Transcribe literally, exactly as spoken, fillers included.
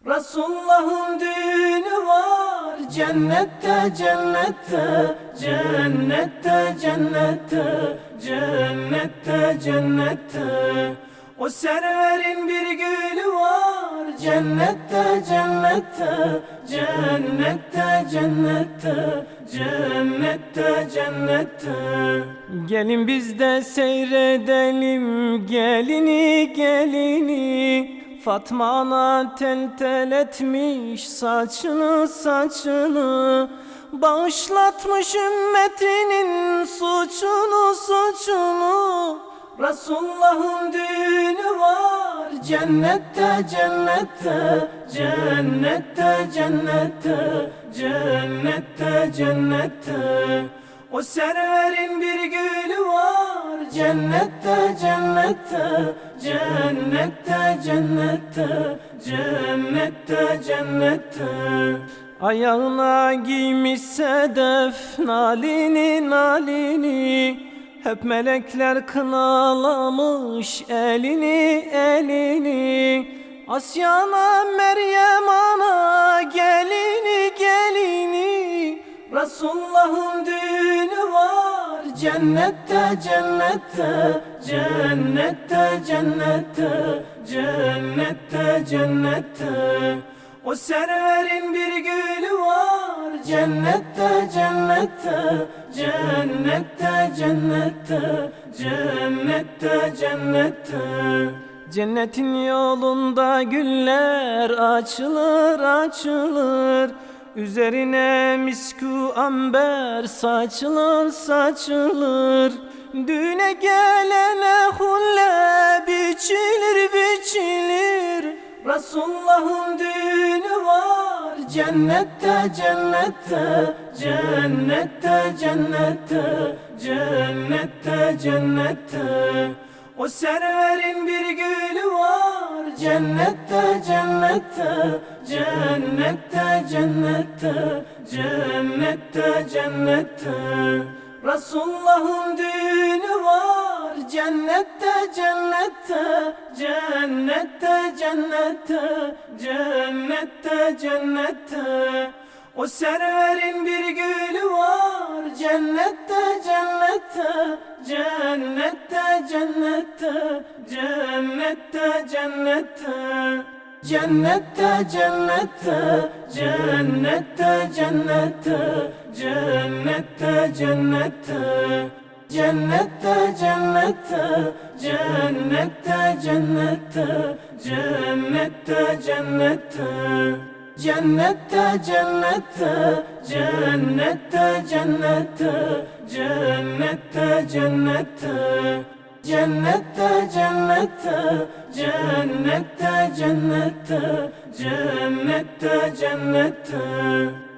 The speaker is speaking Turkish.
Resulullah'ın düğünü var cennette cennette, cennette cennette, cennette cennette. O serverin bir gülü var cennette cennette, cennette cennette, cennette cennette. Gelin biz de seyredelim gelini gelini. Fatma ana tel tel etmiş saçını saçını, bağışlatmış ümmetinin suçunu suçunu. Resulullah'ın düğünü var cennette cennette, cennette cennette, cennette cennette. O serverin bir gülü var cennette cennette, cennette cennette, cennette cennette. Ayağına giymiş sedef nalini nalini, hep melekler kınalamış elini elini. Asya'na Meryem ana gelini gelini. Resulullah'ın düğünü var cennette cennette, cennette cennette, cennette cennette. O serverin bir gülü var cennette cennette, cennette cennette, cennette cennette. Cennetin yolunda güller açılır açılır, üzerine misku amber saçılır saçılır. Düğüne gelene hulle biçilir biçilir. Resulullah'ın düğünü var cennette cennette, cennette cennette, cennette cennette. O serverin bir gülü var cennette cennette, cennette cennette, cennette cennette. Resulullah'ın düğünü var cennette cennette, cennette cennette, cennette cennette. O serverin bir gülü var cennette cennette, cennette cennette, cennette cennette. Cennette cennette, cennette cennette, cennette cennette. Cennette cennette, cennette cennette, cennette cennette. Cennette cennette, cennette cennette, cennette cennette. Cennette cennette, cennette cennette, cennette cennette.